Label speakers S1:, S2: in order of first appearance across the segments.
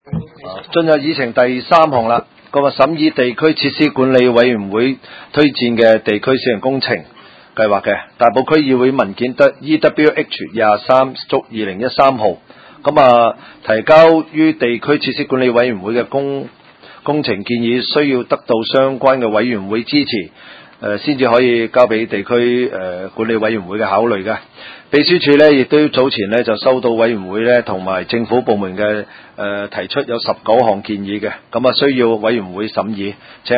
S1: 進入議程第3項啦，咁啊審議地區設施管理委員會推薦嘅地區小型工程計劃嘅大埔區議會文件得 EWH23/2013 號，咁啊提交於地區設施管理委員會嘅工程建議需要得到相關嘅委員會支持，先至可以交俾地區管理委員會嘅考慮嘅。秘書處呢亦都早前呢就收到委員會呢同埋政府部門嘅提出有19項建議嘅，咁啊需要委員會審議。請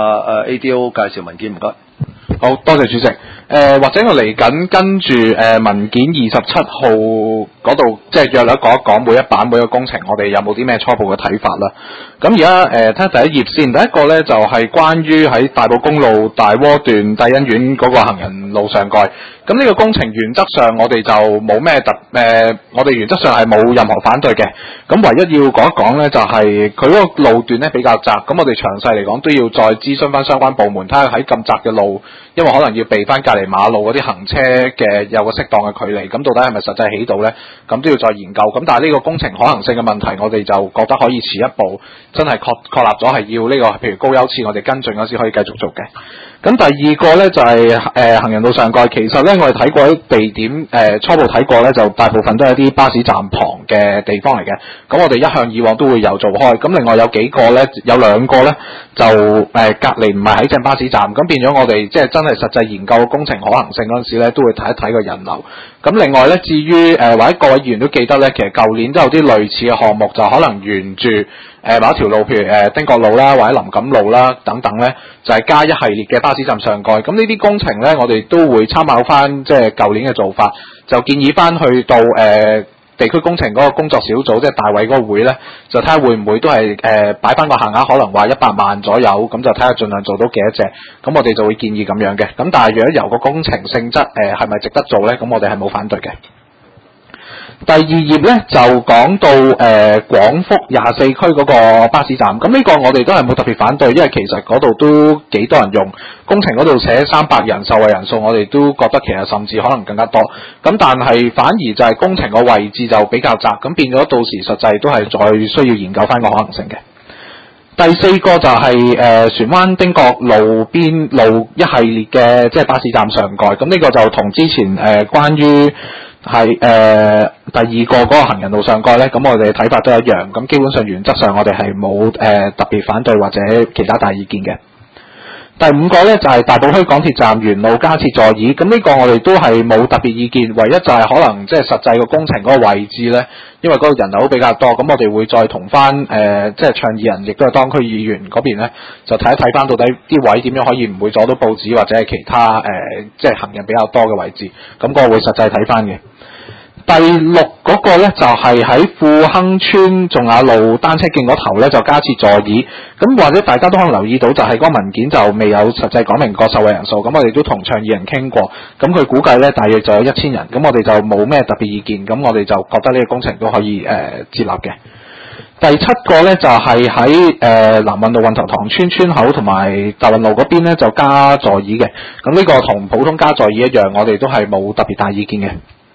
S1: ADO 介紹文件，唔該。
S2: 好多謝主席。或者我嚟緊跟住文件27號嗰度，即係約略講一講每一版每個工程，我哋有冇啲咩初步嘅睇法啦。咁而家睇下第一頁先，第一個咧就係關於喺大埔公路大窩段帝欣苑嗰個行人路上蓋。咁呢個工程原則上我哋就冇咩我哋原則上係冇任何反對嘅。咁唯一要講一講咧，就係佢嗰個路段咧比較窄，咁我哋詳細嚟講都要再諮詢翻相關部門，睇下喺咁窄嘅路，因為可能要避翻隔離馬路嗰啲行車嘅有個適當嘅距離，咁到底係咪實際起到咧？咁都要再研究。咁但係呢個工程可行性嘅問題，我哋就覺得可以遲一步，真係確立咗係要呢個，譬如高優次，我哋跟進嗰時可以繼續做嘅。咁第二個咧就係行人路上蓋，其實咧我哋睇過啲地點，初步睇過咧就大部分都係一啲巴士站旁嘅地方嚟嘅。咁我哋一向以往都會有做開。咁另外有幾個咧，有兩個咧就隔離唔係喺正巴士站，咁變咗我哋即係真係實際研究工程可行性嗰陣時咧，都會睇一睇個人流。咁另外咧，至於或者各位議員都記得咧，其實舊年都有啲類似嘅項目，就可能沿住某一條路，譬如汀角路啦，或者林錦路啦等等咧，就係加一系列嘅巴士站上蓋。咁呢啲工程咧，我哋都會參考翻即係舊年嘅做法，就建議翻去到地區工程嗰個工作小組，即係大委嗰個會咧，就睇下會唔會都係擺翻個限額，可能話100萬左右，咁就睇下盡量做到幾多隻。咁我哋就會建議咁樣嘅。咁但係如果由個工程性質係咪值得做咧，咁我哋係冇反對嘅。第二頁咧就講到廣福24區嗰個巴士站，咁呢個我哋都係冇特別反對，因為其實嗰度都幾多人用，工程嗰度寫300人，受惠人數我哋都覺得其實甚至可能更加多，咁但係反而就係工程個位置就比較窄，咁變咗到時實際都係再需要研究翻個可能性嘅。第四個就係船灣汀角路邊路一系列嘅即係巴士站上蓋，咁呢個就同之前關於係第二個嗰個行人路上蓋咧，咁我哋睇法都一樣，咁基本上原則上我哋係冇特別反對或者其他大意見嘅。第五個咧就係大埔墟港鐵站沿路加設座椅，咁呢個我哋都係冇特別意見，唯一就係可能即係實際個工程嗰個位置咧，因為嗰個人流比較多，咁我哋會再同翻即係倡議人，亦都係當區議員嗰邊咧，就睇一睇翻到底啲位點樣可以唔會阻到報紙或者係其他即係行人比較多嘅位置，咁嗰個會實際睇翻嘅。第六嗰個咧就係喺富亨村仲雅路單車徑嗰頭咧就加設座椅，咁或者大家都可能留意到就係嗰個文件就未有實際講明個受惠人數，咁我哋都同倡議人傾過，咁佢估計咧大約就有1000人，咁我哋就冇咩特別意見，咁我哋就覺得呢個工程都可以接納嘅。第七個咧就係喺南運路運頭塘村村口同埋大運路嗰邊咧就加座椅嘅，咁呢個同普通加座椅一樣，我哋都係冇特別大意見嘅。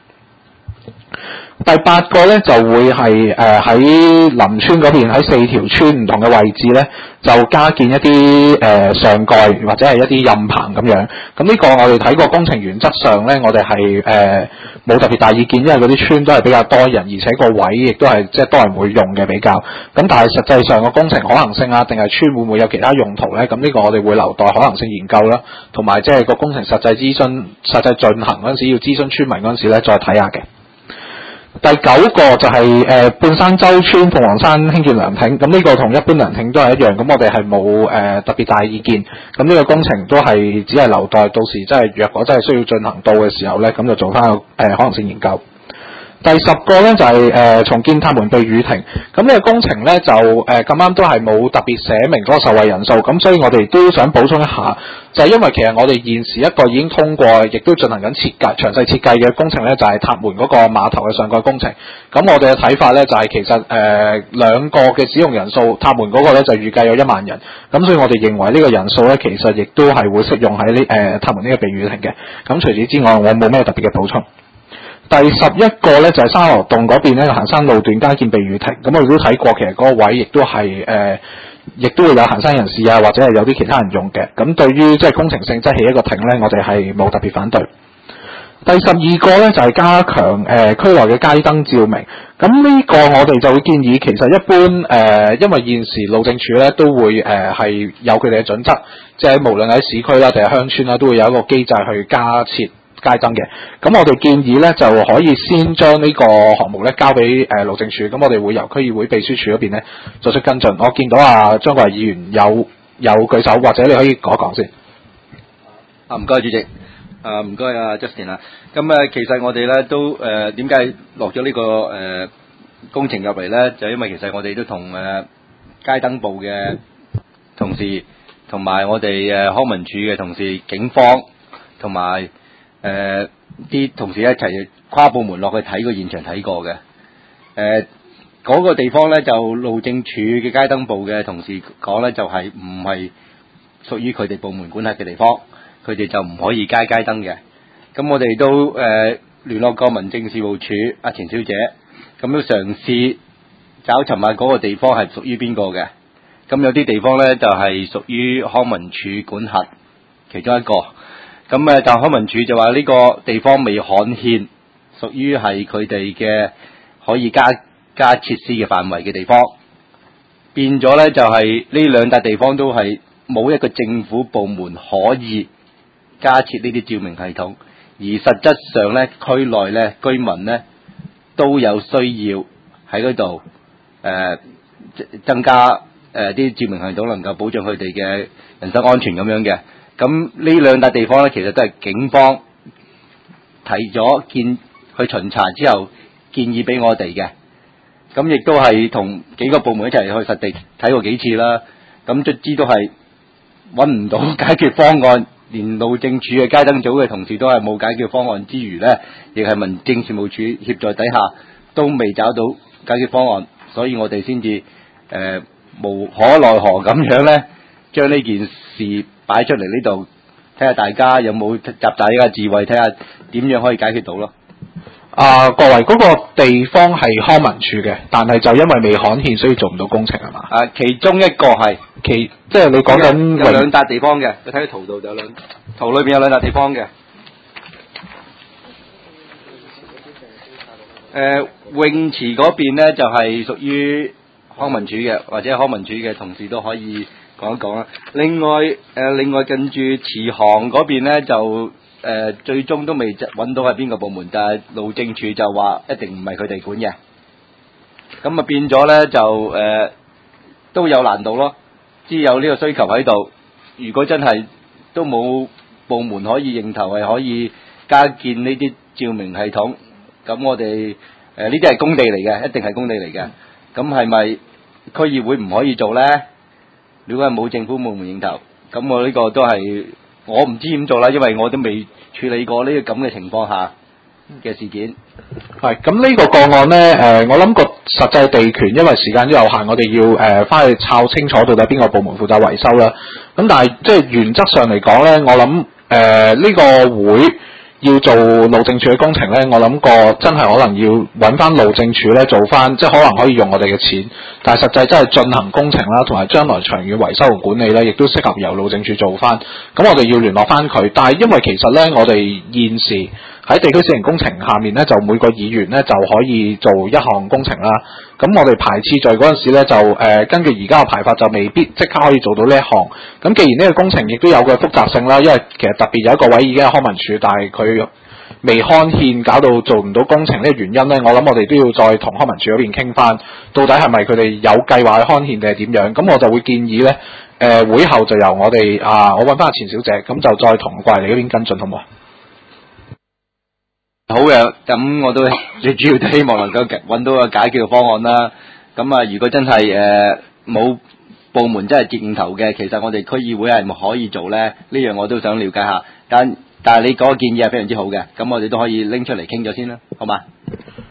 S2: 第八個咧就會係喺林村嗰邊喺4條村唔同嘅位置咧就加建一啲上蓋或者係一啲蔭棚咁樣。咁呢個我哋睇過工程原則上咧，我哋係冇特別大意見，因為嗰啲村都係比較多人，而且個位亦都係即係多人會用嘅比較。咁但係實際上個工程可行性啊，定係村會唔會有其他用途咧？咁呢個我哋會留待可能性研究啦，同埋即係個工程實際進行嗰陣時要諮詢村民嗰陣時咧再睇下嘅。第9個就係半山洲村鳳凰山興建涼亭，咁呢個同一般涼亭都係一樣，咁我哋係冇特別大意見，咁呢個工程都係只係留待到時真係若果真係需要進行到嘅時候咧，咁就做翻個可能性研究。第10個咧就係重建塔門避雨亭，咁呢個工程咧就咁啱都係冇特別寫明嗰個受惠人數，咁所以我哋都想補充一下，就係因為其實我哋現時一個已經通過，亦都進行緊詳細設計嘅工程咧，就係塔門嗰個碼頭嘅上蓋工程。咁我哋嘅睇法咧就係其實兩個嘅使用人數，塔門嗰個咧就預計有1萬人，咁所以我哋認為呢個人數咧其實亦都係會適用喺塔門呢個避雨亭嘅。咁除此之外，我冇咩特別嘅補充。 第11個咧就係沙羅洞嗰邊咧行山路段加建避雨亭，咁我哋都睇過，其實嗰個位亦都係亦都會有行山人士啊，或者係有啲其他人用嘅。咁對於即係工程性質起一個亭咧，我哋係冇特別反對。第12個咧就係加強區內嘅街燈照明。咁呢個我哋就會建議，其實一般因為現時路政署咧都會係有佢哋嘅準則，即係無論喺市區啦定係鄉村啦，都會有一個機制去加設街燈嘅。咁我哋建議咧就可以先將呢個項目咧交俾路政署，咁我哋會由區議會秘書處嗰邊咧作出跟進。我見到張國維議員有舉手，或者你可以講一講先。
S3: 唔該主席。唔該Justin 啊。咁其實我哋咧都點解落咗呢個工程入嚟咧？就因為其實我哋都同街燈部嘅同事，同埋我哋康文署嘅同事、警方同埋啲同事一齊跨部門落去睇個現場睇過嘅。嗰個地方咧就路政署嘅街燈部嘅同事講咧，就係唔係屬於佢哋部門管轄嘅地方，佢哋就唔可以街燈嘅。咁我哋都聯絡過民政事務處阿錢小姐，咁都嘗試找尋下嗰個地方係屬於邊個嘅。咁有啲地方咧就係屬於康文署管轄其中一個。咁但康文署就話呢個地方未刊憲，屬於係佢哋嘅可以加設施嘅範圍嘅地方。變咗咧就係呢兩笪地方都係冇一個政府部門可以加設呢啲照明系統。而實質上咧，區內咧居民咧都有需要喺嗰度增加啲照明系統，能夠保障佢哋嘅人身安全咁樣嘅。咁呢兩笪地方咧，其實都係警方提咗去巡查之後建議俾我哋嘅。咁亦都係同幾個部門一齊去實地睇過幾次啦。咁卒之都係揾唔到解決方案。連路政署嘅街燈組嘅同事都係冇解決方案之餘呢，亦係民政事務處協助底下都未找到解決方案，所以我哋先至無可奈何咁樣呢，將呢件事擺出嚟呢度，睇下大家有冇集大家智慧，睇下點樣可以解決到咯。
S2: 國維嗰個地方係康文署嘅，但係就因為未刊憲，所以做唔到工程係嘛？
S3: 其中一個係
S2: 即係你講緊
S3: 有兩笪地方嘅，你睇圖度就有圖裏邊有兩笪地方嘅。泳池嗰邊呢就係屬於康文署嘅，或者康文署嘅同事都可以講一講啦。另外近住池塘嗰邊呢就。最終都未揾到係邊個部門，但係路政署就話一定唔係佢哋管嘅，咁變咗呢，就都有難度咯。只有呢個需求喺度，如果真係都冇部門可以認頭係可以加建呢啲照明系統，咁我哋呢啲係工地嚟嘅，一定係工地嚟嘅。咁係咪區議會唔可以做呢？如果係冇政府部門認頭，咁我呢個都係。我唔知點做啦，因為我都未處理過呢個咁嘅情況下嘅事件。
S2: 係咁呢個個案呢，我諗個實際地權，因為時間都有限，我哋要翻去抄清楚到底邊個部門負責維修啦。咁但係即係原則上嚟講呢，我諗呢個會要做路政署嘅工程呢，我諗個真係可能要揾翻路政署呢做翻，即係可能可以用我哋嘅錢，但係實際真係進行工程啦，同埋將來長遠維修同管理呢，亦都適合由路政署做翻。咁我哋要聯絡翻佢，但係因為其實呢，我哋現時喺地區小型工程下面呢，就每個議員呢就可以做一項工程啦。咁我哋排次序嗰陣時呢，就根據而家嘅排法，就未必即刻可以做到呢一項。咁既然呢個工程亦都有個複雜性啦，因為其實特別有一個位已經係康文署，但係佢未刊憲，搞到做唔到工程呢個原因呢，我諗我哋都要再同康文署嗰邊傾翻，到底係咪佢哋有計劃去刊憲定係點樣？咁我就會建議呢，會後就由我哋我揾翻阿錢小姐，咁就再同過嚟嗰邊跟進，好唔好？
S3: 好嘅，咁我都最主要都希望能夠揾到個解決嘅方案啦。咁如果真係冇部門真係接應頭嘅，其實我哋區議會係咪可以做呢？呢樣我都想了解下。但係你嗰個建議係非常之好嘅，咁我哋都可以拎出嚟傾咗先啦，好嘛？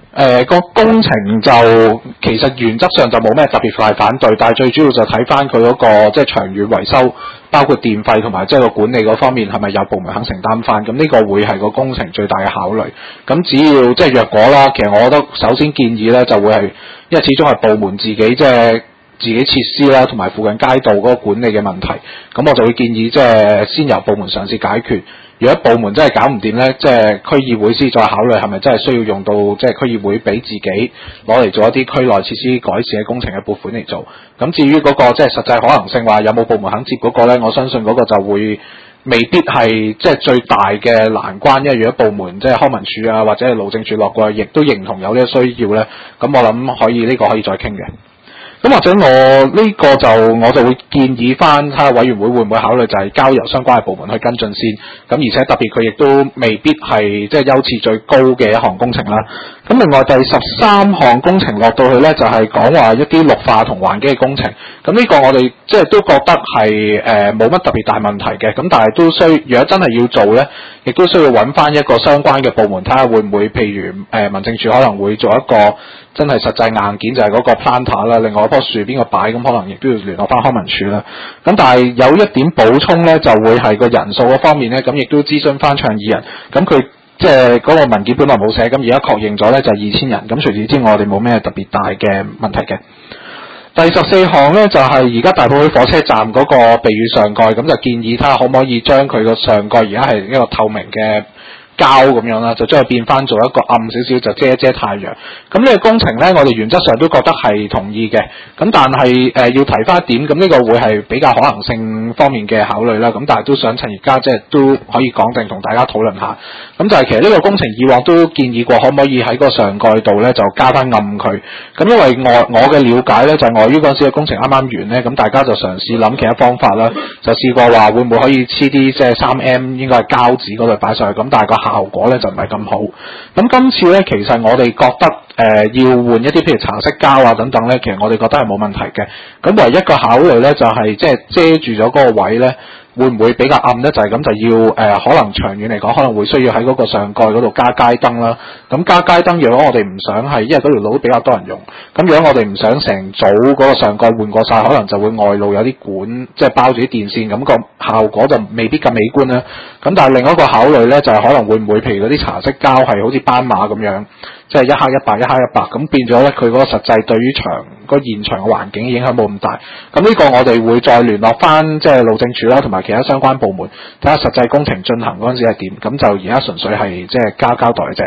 S2: 個工程就其實原則上就冇咩特別大反對，但係最主要就睇翻佢嗰個即係長遠維修，包括電費同埋即係個管理嗰方面係咪有部門肯承擔翻？咁呢個會係個工程最大嘅考慮。咁只要即係若果啦，其實我覺得首先建議咧就會係，因為始終係部門自己即係自己設施啦，同埋附近街道嗰個管理嘅問題，咁我就會建議即係先由部門嘗試解決。如果部門真係搞唔掂咧，即係區議會先再考慮係咪真係需要用到即係區議會俾自己攞嚟做一啲區內設施改善嘅工程嘅撥款嚟做。咁至於嗰個即係實際可能性話有冇部門肯接嗰個咧，我相信嗰個就會未必係即係最大嘅難關，因為如果部門即係康文署啊或者係路政署落過去，亦都認同有呢個需要咧，咁我諗可以呢個可以再傾嘅。咁或者我就會建議翻睇下委員會會唔會考慮就係交由相關嘅部門去跟進先。咁而且特別佢亦都未必係即係優次最高嘅一項工程啦。咁另外第13項工程落到去咧，就係講話一啲綠化同環境嘅工程。咁呢個我哋即係都覺得係冇乜特別大問題嘅。咁但係都需如果真係要做咧，亦都需要揾翻一個相關嘅部門睇下會唔會，譬如民政處可能會做一個真係實際硬件，就係嗰個 planter 啦。另外一棵樹邊個擺，咁可能亦都要聯絡翻康文署啦。咁但係有一點補充咧，就會係個人數嗰方面咧，咁亦都諮詢翻倡議人。咁佢即係嗰個文件本來冇寫，咁而家確認咗咧就係2000人。咁除此之外，我哋冇咩特別大嘅問題嘅。第14項咧就係而家大埔墟火車站嗰個避雨上蓋，咁就建議睇下可唔可以將佢個上蓋而家係一個透明嘅膠咁樣啦，就將佢變翻做一個暗少少，就遮一遮太陽。咁呢個工程咧，我哋原則上都覺得係同意嘅。咁但係要提翻一點，咁呢個會係比較可能性方面嘅考慮啦。咁但係都想趁而家即係都可以講定同大家討論下。咁就係其實呢個工程以往都建議過，可唔可以喺個上蓋度咧就加翻暗佢。咁因為我嘅了解咧，就係礙於嗰陣時嘅工程啱啱完咧，咁大家就嘗試諗其他方法啦，就試過話會唔會可以黐啲即係3M 應該係膠紙嗰度擺上去，咁但係個效果咧就唔係咁好。咁今次咧，其實我哋覺得要換一啲譬如橙色膠啊等等咧，其實我哋覺得係冇問題嘅。咁唯一個考慮咧就係即係遮住咗嗰個位咧，會唔會比較暗咧？就係咁就要可能長遠嚟講，可能會需要喺嗰個上蓋嗰度加街燈啦。咁加街燈，如果我哋唔想係，因為嗰條路都比較多人用。咁如果我哋唔想成組嗰個上蓋換過晒，可能就會外露有啲管，即係包住啲電線，咁個效果就未必咁美觀啦。咁但係另一個考慮咧，就係可能會唔會譬如嗰啲茶色膠係好似斑馬咁樣，即係一黑一白一黑一白，咁變咗咧佢嗰個實際對於個現場嘅環境影響冇咁大。咁呢個我哋會再聯絡翻即係路政署啦，同埋其他相關部門睇下實際工程進行嗰陣時係點。咁就而家純粹係即係交代嘅啫。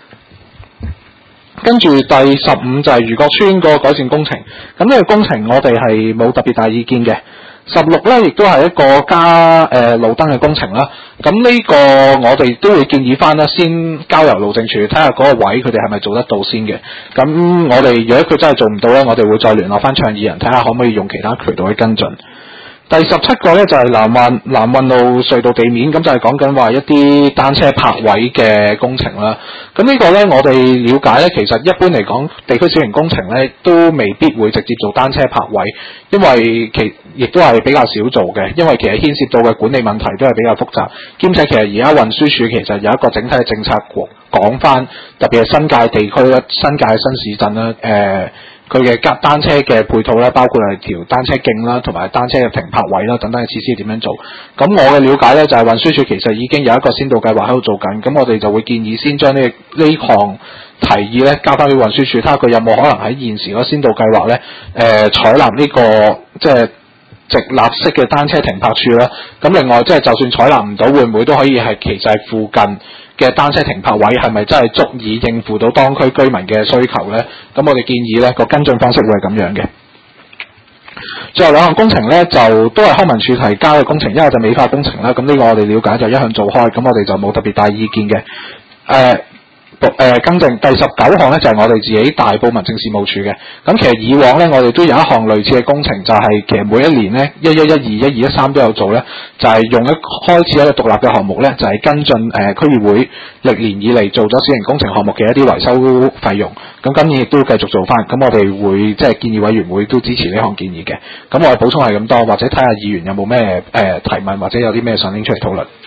S2: 跟住第15就係漁國村個改善工程。咁呢個工程我哋係冇特別大意見嘅。16咧亦都係一個加路燈嘅工程啦。咁呢個我哋都會建議翻啦，先交由路政署睇下嗰個位佢哋係咪做得到先嘅。咁我哋如果佢真係做唔到咧，我哋會再聯絡翻倡議人睇下可唔可以用其他渠道去跟進。第17個咧就係南運路隧道地面，咁就係講緊話一啲單車泊位嘅工程啦。咁呢個咧我哋了解咧，其實一般嚟講，地區小型工程咧都未必會直接做單車泊位，因為亦都係比較少做嘅，因為其實牽涉到嘅管理問題都係比較複雜，兼且其實而家運輸署其實有一個整體嘅政策講翻，特別係新界地區啦、新界新市鎮啦，佢嘅單車嘅配套啦，包括係條單車徑啦，同埋單車嘅停泊位啦等等嘅設施點樣做。咁我嘅了解咧就係運輸署其實已經有一個先導計劃喺度做緊，咁我哋就會建議先將呢項提議咧交翻俾運輸署，睇下佢有冇可能喺現時嗰個先導計劃咧採納呢個即係直立式嘅單車停泊處啦。咁另外即係就算採納唔到，會唔會都可以係其實係附近嘅單車停泊位係咪真係足以應付到當區居民嘅需求呢？咁我哋建議呢個跟進方式會係咁樣嘅。最後兩項工程呢，就都係康文署提交嘅工程，一個就美化工程啦。咁呢個我哋了解就一向做開，咁我哋就冇特別大意見嘅。更正第19項咧就係我哋自己大埔民政事務處嘅。咁其實以往咧我哋都有一項類似嘅工程，就係其實每一年咧1112、1213都有做咧，就係用開始一個獨立嘅項目咧，就係跟進區議會歷年以嚟做咗小型工程項目嘅一啲維修費用。咁今年亦都繼續做翻，咁我哋會即係建議委員會都支持呢項建議嘅。咁我哋補充係咁多，或者睇下議員有冇咩提問，或者有啲咩想拎出嚟討論。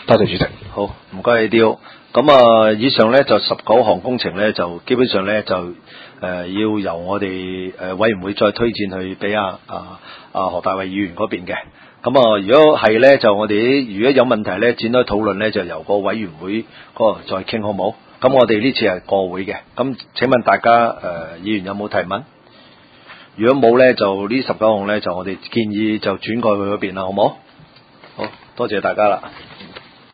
S2: 多謝主席。
S1: 好，唔該你刁。咁以上咧就19項工程咧，就基本上咧就要由我哋委員會再推薦去俾何大衛議員嗰邊嘅。咁如果係咧，就我哋如果有問題咧，展開討論咧，就由個委員會嗰度再傾好冇？咁我哋呢次係過會嘅。咁請問大家議員有冇提問？如果冇咧，就呢19項咧，就我哋建議就轉過去嗰邊啦，好冇？好多謝大家啦。